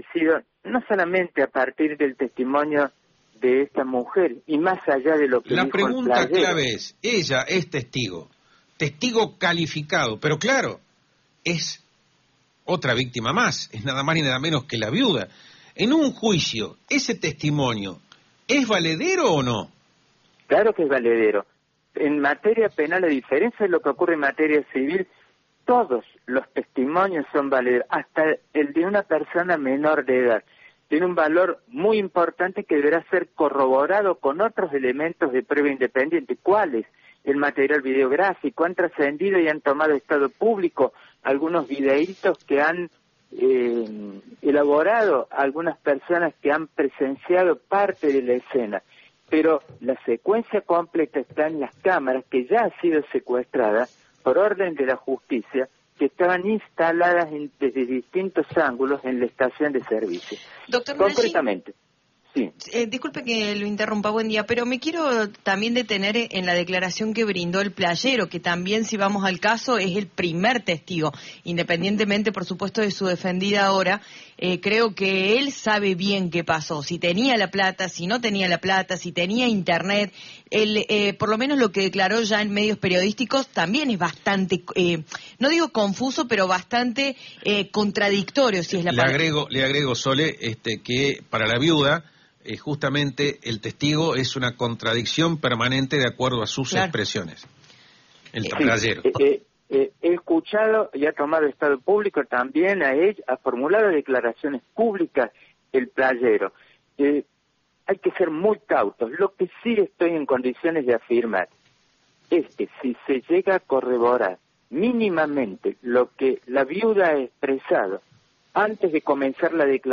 establecido no solamente a partir del testimonio de esta mujer, y más allá de lo que La dijo el pregunta playero. clave es, ella es testigo calificado, pero claro, es otra víctima más, es nada más ni nada menos que la viuda. En un juicio, ¿ese testimonio es valedero o no? Claro que es valedero. En materia penal, a diferencia de lo que ocurre en materia civil, todos los testimonios son valederos, hasta el de una persona menor de edad. Tiene un valor muy importante que deberá ser corroborado con otros elementos de prueba independiente. ¿Cuáles? El material videográfico. Han trascendido y han tomado estado público algunos videitos que han elaborado algunas personas que han presenciado parte de la escena. Pero la secuencia completa está en las cámaras que ya ha sido secuestrada por orden de la justicia, que estaban instaladas desde distintos ángulos en la estación de servicio. Doctor Concretamente, sí. Disculpe que lo interrumpa, buen día, pero me quiero también detener en la declaración que brindó el playero, que también, si vamos al caso, es el primer testigo, independientemente, por supuesto, de su defendida ahora. Creo que él sabe bien qué pasó, si tenía la plata, si no tenía la plata, si tenía internet. Él, por lo menos lo que declaró ya en medios periodísticos, también es bastante, no digo confuso, pero bastante contradictorio, si es la palabra. Le agrego, Sole, que para la viuda, justamente el testigo es una contradicción permanente de acuerdo a sus expresiones. El playero. He escuchado y ha tomado estado público también ha formulado declaraciones públicas el playero. Hay que ser muy cautos. Lo que sí estoy en condiciones de afirmar es que si se llega a corroborar mínimamente lo que la viuda ha expresado antes de comenzar la declaración,